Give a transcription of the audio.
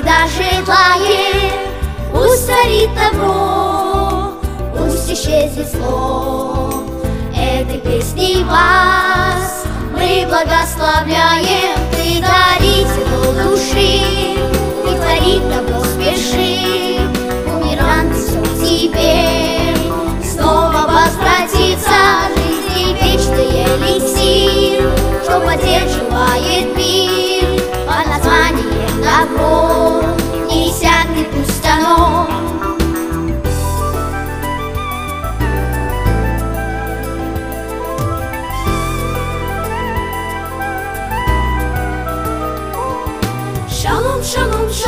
всегда желает. Пусть царит добро, пусть исчезнет зло. Этой песней вас мы благословляем. Ты даритель души, и творит добро спеши. Умиран все тебе, снова возвратится жизни вечный эликсир, что поддерживает мир под названием добро. Не иссякнет пусть оно. Шалом, шалом, шалом.